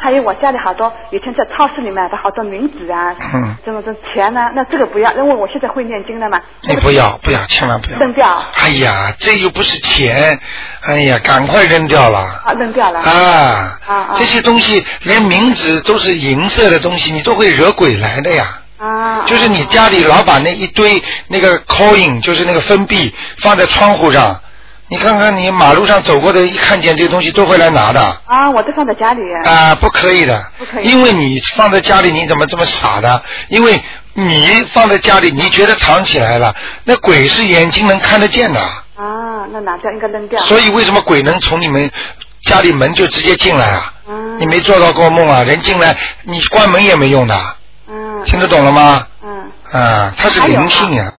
还有我家里好多以前在超市里买的好多冥纸啊，这钱呢，那这个不要，因为我现在会念经了嘛。 你不要，千万不要。 扔掉。 哎呀，这又不是钱，哎呀，赶快扔掉了。 啊，扔掉了。 这些东西连冥纸都是银色的东西，你都会惹鬼来的呀。就是你家里老把那一堆那个 coin， 就是那个分币放在窗户上。你看看你马路上走过的，一看见这个东西都会来拿的。 我都放在家里。 不可以的。不可以。因为你放在家里，你怎么这么傻的？因为你放在家里，你觉得藏起来了，那鬼是眼睛能看得见的。 那拿掉，应该扔掉。 所以为什么鬼能从你们家里门就直接进来啊？你没做到过梦啊？人进来，你关门也没用的。听得懂了吗？它是灵性呀。